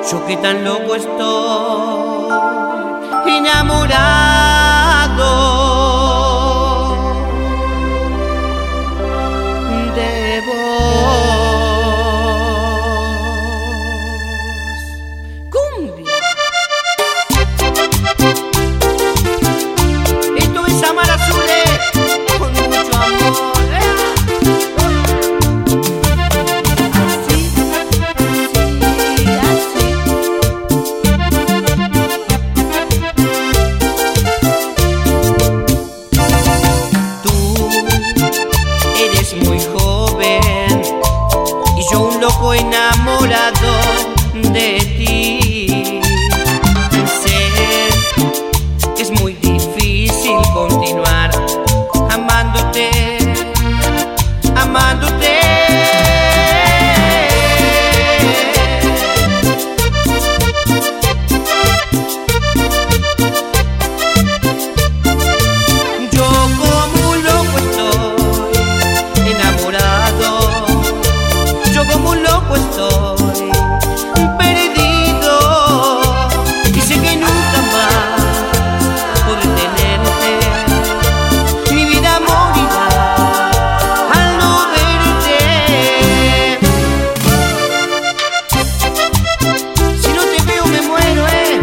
Yo que tan loco estoy, enamorado de vos. Cumbia. Esto es Amar Azules con mucho amor. Muy joven y yo un loco enamorado de ti. Sé que es muy difícil continuar amándote, amándote. Estoy perdido y sé que nunca más podré tenerte. Mi vida morirá al no verte. Si no te veo me muero,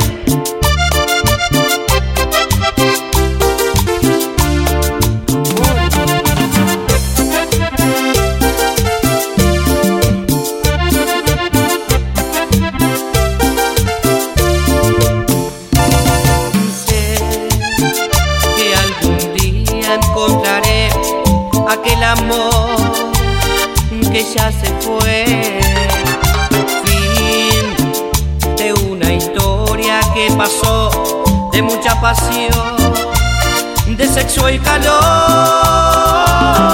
encontraré aquel amor que ya se fue. Fin de una historia que pasó, de mucha pasión, de sexo y calor.